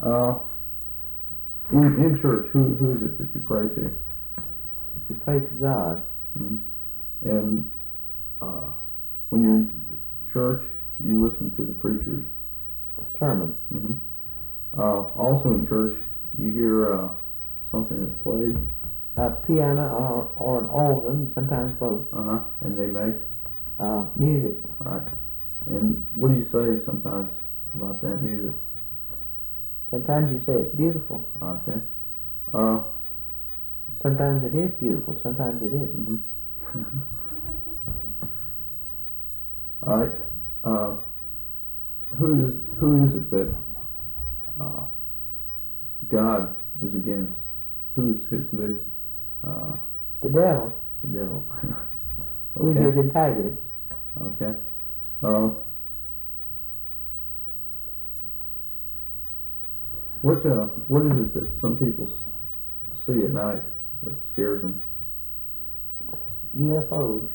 Uh, in church, who is it that you pray to? You pray to God. Mm-hmm. And when you're in church, you listen to the preacher's Sermon. Mm-hmm. Also in church, you hear something that's played. A piano or an organ, sometimes both. And they make music. All right. And what do you say sometimes about that music? Sometimes you say it's beautiful. Okay. Sometimes it is beautiful. Sometimes it isn't. Mm-hmm. All right. Who is it that God is against? Who's his big? The devil. The devil. Who's his antagonist? Okay. What is it that some people see at night that scares them? UFOs.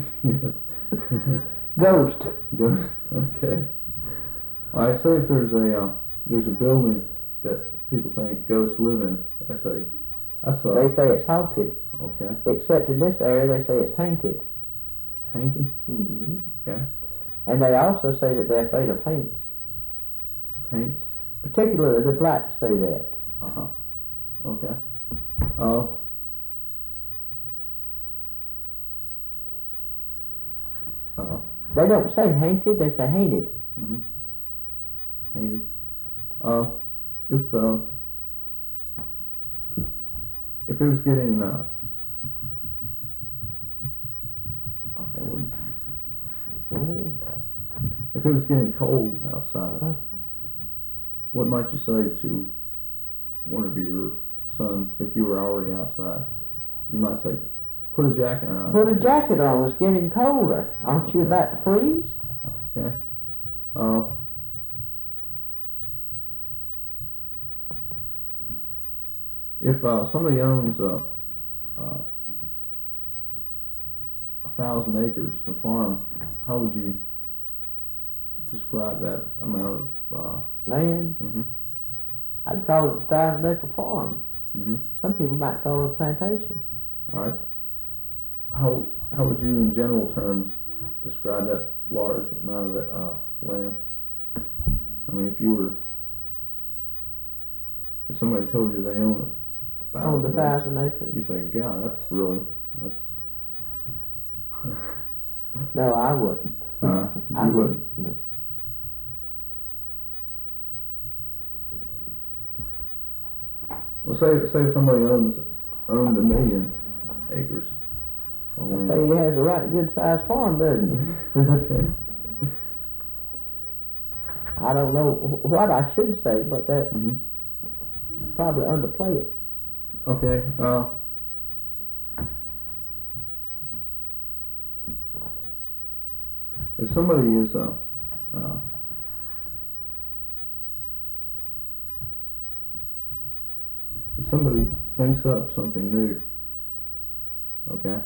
Yeah. Ghost. Ghost. Okay. All right. Say if there's a building that people think ghosts live in. They say They say it's haunted. Okay. Except in this area, they say it's haunted. Haunted. Mm-hmm. Okay. And they also say that they're afraid of haints. Haints. Particularly the blacks say that. Okay. They don't say haunted, they say hainted. Mm-hmm. Hainted. If it was getting if it was getting cold outside, what might you say to one of your sons if you were already outside? You might say, put a jacket on. Put a jacket on, it's getting colder. Aren't you about to freeze? Okay. If somebody owns 1,000 acres of farm, how would you describe that amount of land? Mm-hmm. I'd call it a 1,000-acre farm. Mm-hmm. Some people might call it a plantation. All right. How would you, in general terms, describe that large amount of land? I mean, if somebody told you they own 1,000 acres. You say, God, that's. No, I wouldn't. You wouldn't. No. Well, say somebody owned 1 million acres. I'd say he has a right good sized farm, doesn't he? Okay. I don't know what I should say, but that probably underplay it. Okay. If somebody is if somebody thinks up something new, okay,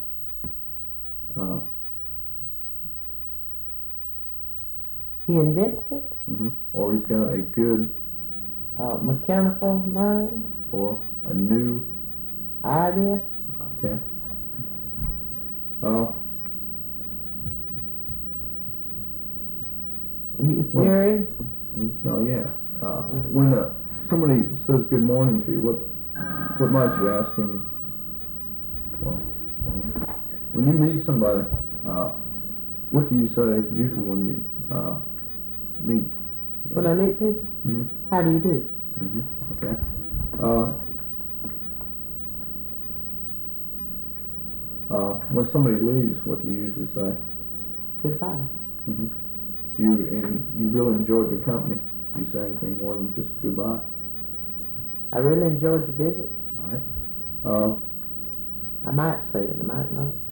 he invents it, or he's got a good mechanical mind, or a new idea. Okay. New theory. No, yeah. When somebody says good morning to you, what might you ask him? Well, when you meet somebody, what do you say usually when you meet? When I meet people, how do you do? Okay. When somebody leaves, what do you usually say? Goodbye. Do you really enjoyed your company? Do you say anything more than just goodbye? I really enjoyed your visit. All right. I might say it, I might not.